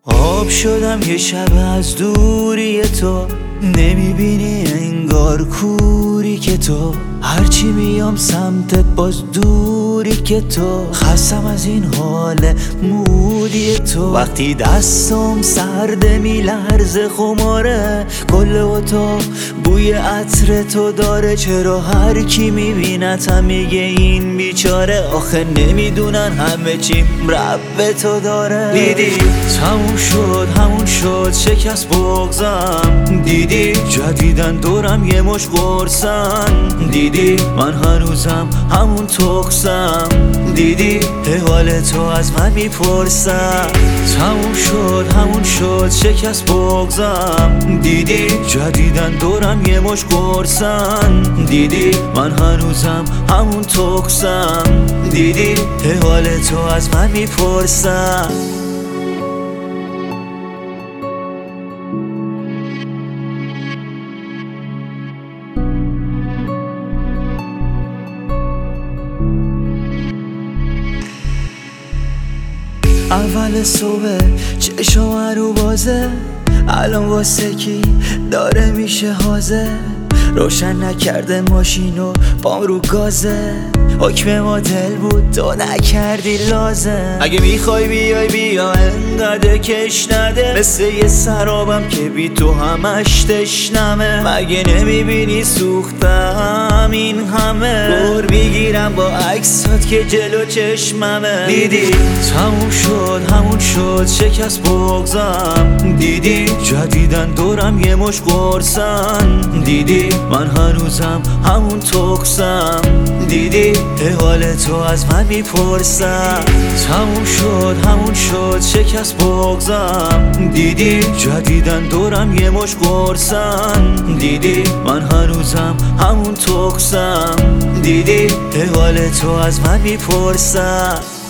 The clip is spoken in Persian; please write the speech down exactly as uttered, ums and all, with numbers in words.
آب شدم یه شب از دوری تو، نمیبینی انگار کوری که تو، هرچی میام سمتت باز دوری که تو، خستم از این حال مودی تو. وقتی دستم سرده میلرزه خماره، کل اتاق بوی عطر تو داره. چرا هر کی میبینتم میگه این بیچاره، آخه نمیدونن همه چیم رب تو داره. دیدی تموم شد همون شد شکست بغضم، دیدی جدیدن دورم یه مش قرصن، دیدی من هنوزم همون تقصم، دیدی حال تو از من میپرسم. تموم شد همون شد شکست بغضم، دیدی جدیدن دورم یه مش قرصن، دیدی من هنوزم همون تقصم، دیدی حال تو از من میپرسم. اول صبح چشم رو بازه، الان واسه کی داره میشه حاضر، روشن نکرده ماشینو پام رو گازه، حکم ما دل بود تو نکردی لازم. اگه میخوای بیای بیا انقدر کش نده، مثل یه سرابم که بی تو همش تشنمه. مگه نمیبینی سوختم این همه، دور میگیرم با عکسات که جلو چشممه. دیدی تموم شد همون شد شکست بغضم، دیدی جدیدن دورم یه مش قرصن، دیدی من هنوزم همون تقصم، دیدی حال تو از من میپرسم. تموم شد همون شد شکست بغضم، دیدی جدیدن دورم یه مش قرصن، دیدی من هنوزم همون تقصم، دیدی حال تو از من میپرسم.